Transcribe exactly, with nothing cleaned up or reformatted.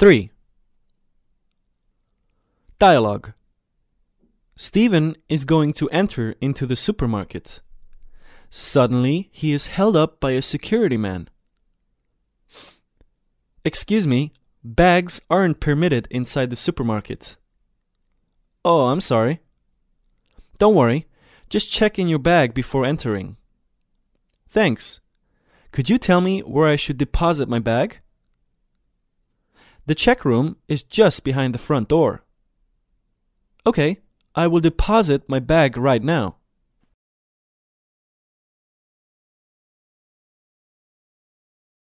three. Dialogue. Stephen is going to enter into the supermarket. Suddenly, he is held up by a security man. Excuse me, bags aren't permitted inside the supermarket. Oh, I'm sorry. Don't worry, just check in your bag before entering. Thanks. Could you tell me where I should deposit my bag? The check room is just behind the front door. Okay, I will deposit my bag right now.